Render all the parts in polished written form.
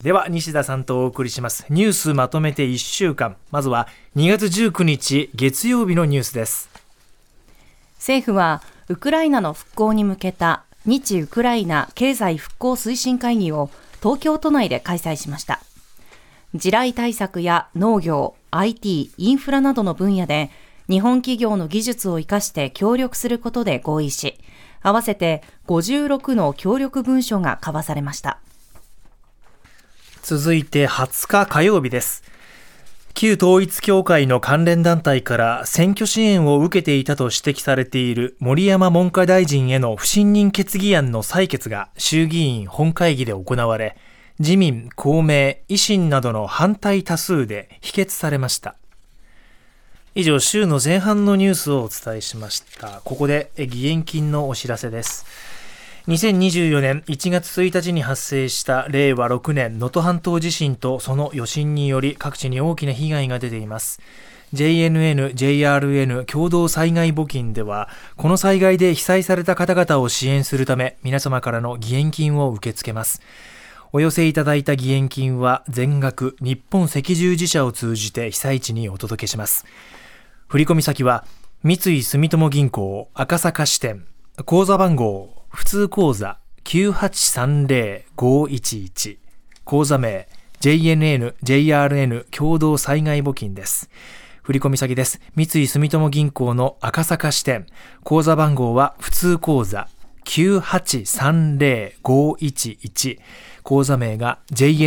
では西田さんとお送りしますニュースまとめて1週間。まずは2月19日月曜日のニュースです。 政府はウクライナの復興に向けた日ウクライナ経済復興推進会議を東京都内で開催しました。地雷対策や農業、IT、インフラなどの分野で日本企業の技術を生かして協力することで合意し、合わせて56の協力文書が交わされました。 続いて20日火曜日です。旧統一教会の関連団体から選挙支援を受けていたと指摘されている森山文科大臣への不信任決議案の採決が衆議院本会議で行われ、自民、公明、維新などの反対多数で否決されました。以上、週の前半のニュースをお伝えしました。ここで義援金のお知らせです。2024年1月1日に発生した令和6年能登半島地震とその余震により各地に大きな被害が出ています。 JNN、JRN 共同災害募金ではこの災害で被災された方々を支援するため皆様からの義援金を受け付けます。お寄せいただいた義援金は全額日本赤十字社を通じて被災地にお届けします。振込先は三井住友銀行赤坂支店、口座番号普通口座 9830-511、 口座名 JNN、JRN 共同災害募金です。振込先です。三井住友銀行の赤坂支店、口座番号は普通口座 9830-511、口座名が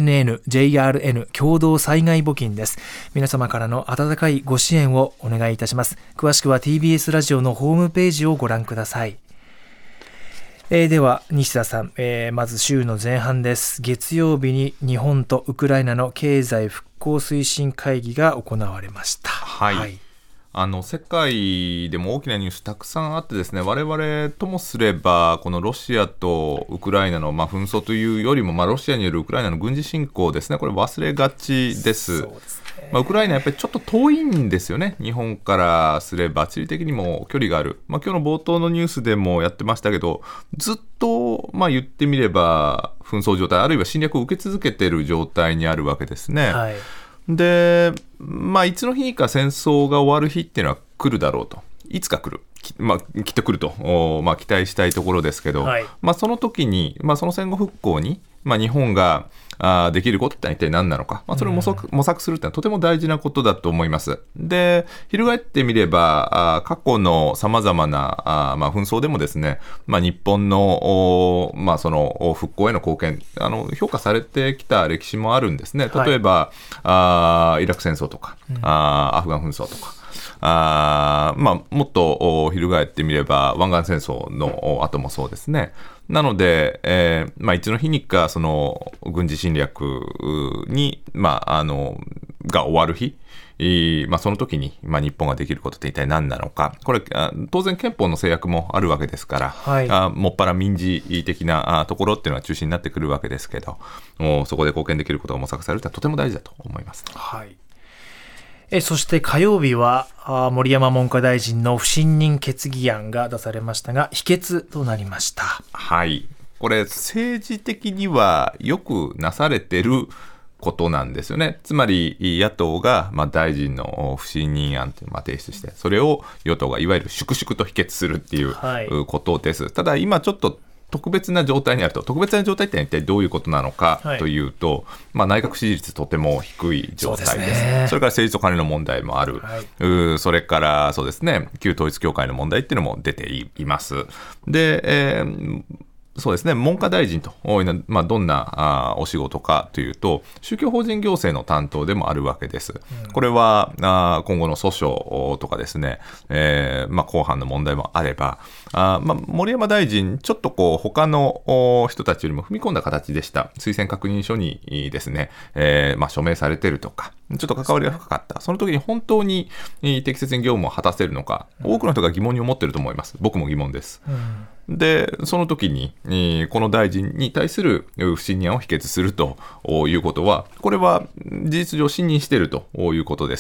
JNN、JRN 共同災害募金です。皆様からの温かいご支援をお願いいたします。詳しくは TBS ラジオのホームページをご覧ください。では西田さん、まず週の前半です。月曜日に日本とウクライナの経済復興推進会議が行われました。 はい、世界でも大きなニュースたくさんあってですね、我々ともすればこのロシアとウクライナの紛争というよりも、ロシアによるウクライナの軍事侵攻ですね、これ忘れがちです。そうですね。ウクライナやっぱりちょっと遠いんですよね。日本からすれば地理的にも距離がある。今日の冒頭のニュースでもやってましたけど、ずっと言ってみれば紛争状態、あるいは侵略を受け続けている状態にあるわけですね。はい。で、いつの日か戦争が終わる日っていうのは来るだろうと。いつか来る。きっと来ると、期待したいところですけど、はい、その時に、その戦後復興に、日本ができることって一体何なのか、それを模索するってのはとても大事なことだと思います。で、翻ってみれば過去のさまざまな紛争でもですね、日本の、その復興への貢献評価されてきた歴史もあるんですね。例えば、イラク戦争とか、アフガン紛争とか、もっと翻ってみれば湾岸戦争の後もそうですね。なので、いつの日にかその軍事侵略に、が終わる日、その時に、日本ができることって一体何なのか。これ当然憲法の制約もあるわけですから、はい、もっぱら民事的なところっていうのは中心になってくるわけですけど、そこで貢献できることが模索されるのはとても大事だと思います。 はい。そして火曜日は森山文科大臣の不信任決議案が出されましたが否決となりました。 はい、これ政治的にはよくなされてることなんですよね。つまり野党が大臣の不信任案というのを提出して、それを与党がいわゆる粛々と否決するっていうことです。はい、ただ今ちょっと特別な状態にあると。特別な状態って一体どういうことなのかというと、内閣支持率とても低い状態です。それから政治と金の問題もある、はい、それからそうですね、旧統一教会の問題っていうのも出ています。で、そうですね、文科大臣というのは、どんなお仕事かというと、宗教法人行政の担当でもあるわけです。これは今後の訴訟とかですね、公判の問題もあれば、森山大臣、ちょっと他の人たちよりも踏み込んだ形でした。推薦確認書にですね、署名されているとか、ちょっと関わりが深かった。その時に本当に適切に業務を果たせるのか、多くの人が疑問に思っていると思います。僕も疑問です。で、その時に、この大臣に対する不信任案を否決するということは、これは事実上信任しているということです。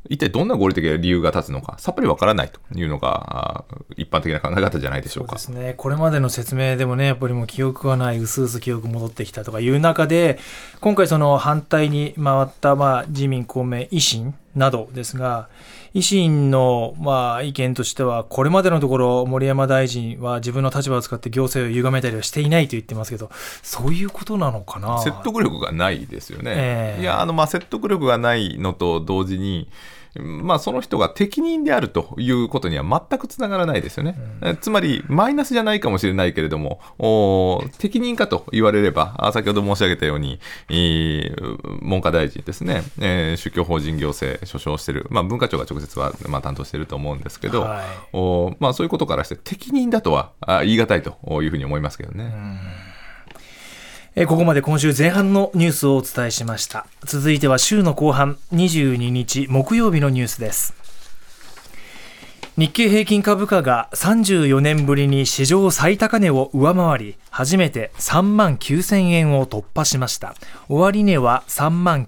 一体どんな合理的な理由が立つのかさっぱりわからないというのが一般的な考え方じゃないでしょうか。 そうですね、これまでの説明でもね、やっぱりもう記憶がない、うすうす記憶戻ってきたとかいう中で、今回その反対に回った、自民公明維新などですが、維新の意見としては、これまでのところ森山大臣は自分の立場を使って行政を歪めたりはしていないと言ってますけど、そういうことなのかな。 説得力がないですよね。いや説得力がないのと同時に、その人が適任であるということには全くつながらないですよね。つまりマイナスじゃないかもしれないけれども、適任かと言われれば、先ほど申し上げたように、文科大臣ですね、宗教法人行政所掌している、文化庁が直接は担当していると思うんですけど、そういうことからして適任だとは言い難いというふうに思いますけどね。 ここまで今週前半のニュースをお伝えしました。続いては週の後半、22日木曜日のニュースです。日経平均株価が34年ぶりに史上最高値を上回り、初めて3万9000円を突破しました。終値は3万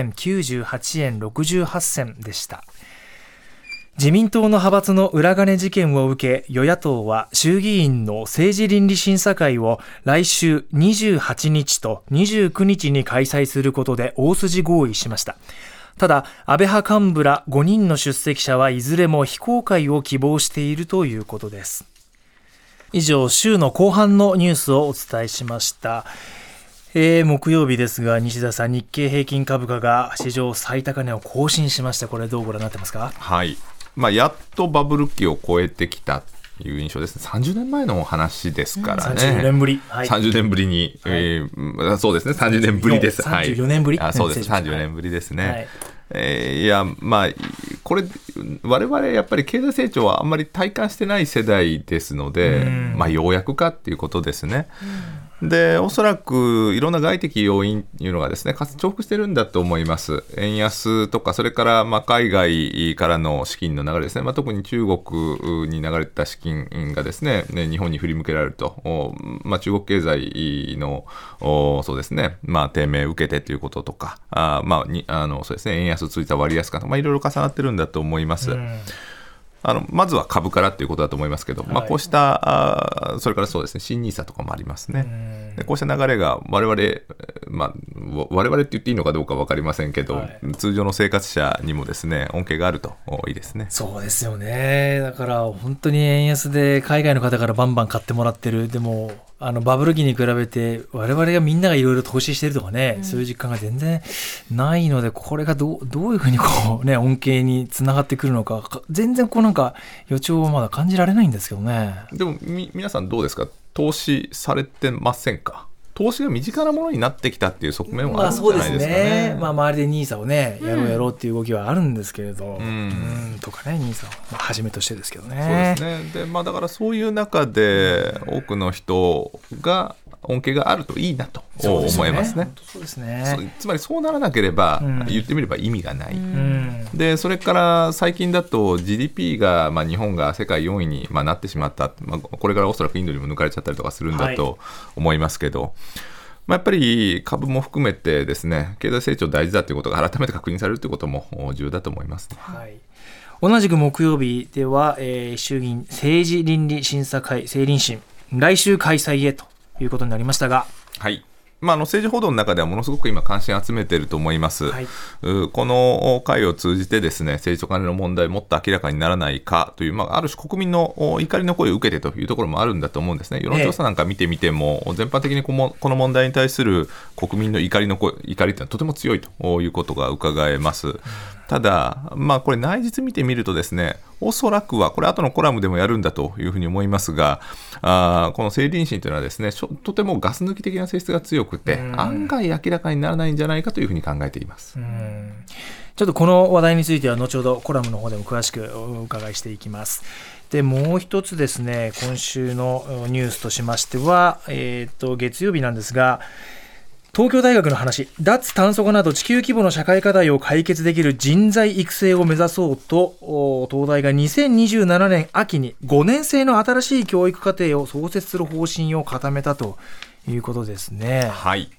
9098円68銭でした。自民党の派閥の裏金事件を受け、与野党は衆議院の政治倫理審査会を来週28日と29日に開催することで大筋合意しました。ただ、安倍派幹部ら5人の出席者はいずれも非公開を希望しているということです。以上、週の後半のニュースをお伝えしました。木曜日ですが、西田さん、日経平均株価が史上最高値を更新しました。これどうご覧になってますか？ はい、やっとバブル期を超えてきたという印象ですね。30年前の話ですからね。 30年ぶり、はい、 30年ぶりに、そうですね、30年ぶりです。 34年ぶり、 そうです、34年ぶりですね。いやこれ我々やっぱり経済成長はあんまり体感してない世代ですので、ようやくかっていうことですね。でおそらくいろんな外的要因というのがですね、重複してるんだと思います。円安とか、それから海外からの資金の流れですね、特に中国に流れた資金がですね、日本に振り向けられると、中国経済のそうですね、低迷を受けてということとか、そうですね、円安ついた割安感とか、いろいろ重なってるんだと思います。まずは株からということだと思いますけど、こうしたそれからそうですね、新NISAとかもありますね。でこうした流れが我々って言っていいのかどうか分かりませんけど、通常の生活者にもですね、恩恵があるといいですね。 そうですよね。だから本当に円安で海外の方からバンバン買ってもらってる。でもバブル期に比べて我々がみんながいろいろ投資してるとかね、そういう実感が全然ないので、これがどういうふうに恩恵につながってくるのか、全然予兆はまだ感じられないんですけどね。 でも皆さんどうですか？投資されてませんか？投資が身近なものになってきたっていう側面はあるんじゃないですかね。 そうですね。周りで NISA をね、やろうっていう動きはあるんですけれど、とかね、NISA をはじめとしてですけどね。 そうですね。で、だからそういう中で多くの人が恩恵があるといいなと思いますね。 そうですね。 つまりそうならなければ、言ってみれば意味がない。でそれから最近だと GDP が、日本が世界4位に、なってしまった、これからおそらくインドにも抜かれちゃったりとかするんだと思いますけど、やっぱり株も含めてですね、経済成長大事だということが改めて確認されるということも重要だと思いますね。 同じく木曜日では、衆議院政治倫理審査会政倫審、来週開催へということになりましたが、 はい、政治報道の中ではものすごく今関心を集めていると思います。この会を通じてですね、政治と金の問題もっと明らかにならないかという、ある種国民の怒りの声を受けてというところもあるんだと思うんですね。世論調査なんか見てみても、全般的にこの問題に対する国民の怒りっていうのはとても強いということが伺えます。ただ、これ内実見てみるとですね、おそらくはこれ後のコラムでもやるんだというふうに思いますが、この政倫審というのはですね、とてもガス抜き的な性質が強くて、案外明らかにならないんじゃないかというふうに考えています。 ちょっとこの話題については後ほどコラムの方でも詳しくお伺いしていきます。でもう一つですね、今週のニュースとしましては、月曜日なんですが、東京大学の話、脱炭素化など地球規模の社会課題を解決できる人材育成を目指そうと、東大が2027年秋に5年生の新しい教育課程を創設する方針を固めたということですね。 はい、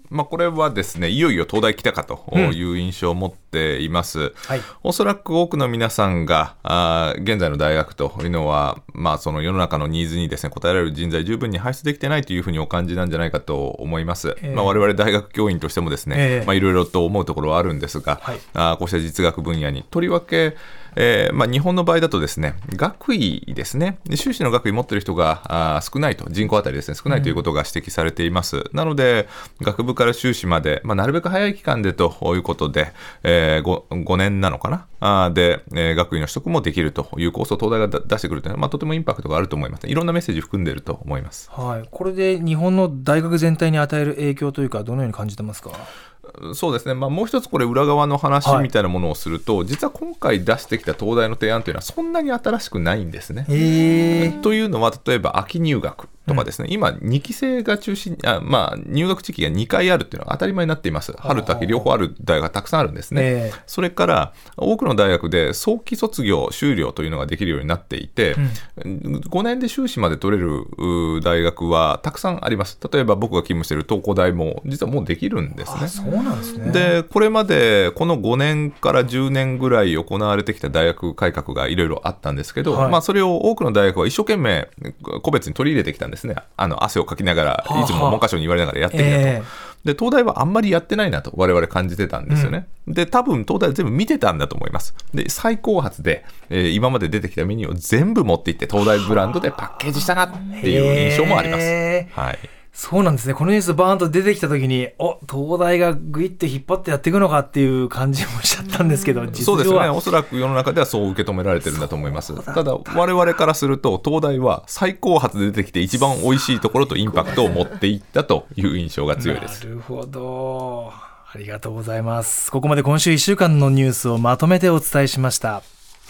これはですね、いよいよ東大来たかという印象を持っています。 はい、 おそらく多くの皆さんが現在の大学というのは、その世の中のニーズにですね応えられる人材十分に輩出できてないというふうにお感じなんじゃないかと思います。我々大学教員としてもですね、いろいろと思うところはあるんですが、はい、こうした実学分野にとりわけ日本の場合だとですね、学位ですね、修士の学位持っている人が少ないと、人口当たりですね、少ないということが指摘されています。なので、学部から修士まで、なるべく早い期間でということで、5年なのかなで、学位の取得もできるというコースを東大が出してくるというのは、とてもインパクトがあると思います。いろんなメッセージ含んでいると思います。 はい、これで日本の大学全体に与える影響というか、どのように感じてますか？ そうですね、もう一つこれ裏側の話みたいなものをすると、実は今回出してきた東大の提案というのはそんなに新しくないんですね。というのは、例えば秋入学とかですね、今2期生が中心、入学時期が2回あるっていうのが当たり前になっています。春と秋両方ある大学がたくさんあるんですね。それから多くの大学で早期卒業修了というのができるようになっていて、5年で修士まで取れる大学はたくさんあります。例えば僕が勤務している東工大も実はもうできるんですね。 そうなんですね。 でこれまでこの5年から10年ぐらい行われてきた大学改革がいろいろあったんですけど、それを多くの大学は一生懸命個別に取り入れてきたんですね。汗をかきながらいつも文科省に言われながらやってきたと。で東大はあんまりやってないなと我々感じてたんですよね。で多分東大は全部見てたんだと思います。で最高発で、今まで出てきたメニューを全部持っていって東大ブランドでパッケージしたなっていう印象もあります。はい、 そうなんですね。このニュースバーンと出てきたときに、東大がグイッと引っ張ってやっていくのかっていう感じもしちゃったんですけど、 そうですね。おそらく世の中ではそう受け止められてるんだと思います。ただ我々からすると東大は最高発で出てきて一番美味しいところとインパクトを持っていったという印象が強いです。 なるほど。ありがとうございます。ここまで今週1週間のニュースをまとめてお伝えしました。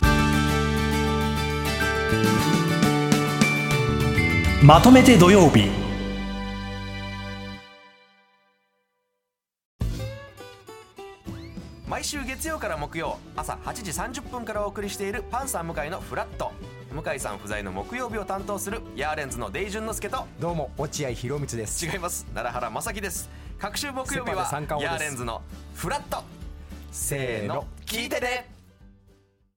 まとめて土曜日。 毎週月曜から木曜朝8時30分からお送りしているパンサー向井のフラット。向井さん不在の木曜日を担当するヤーレンズのデイジュンの之介と、 どうも落合博満です。 違います、奈良原正樹です。各週木曜日はヤーレンズのフラット。せーの、聞いてね。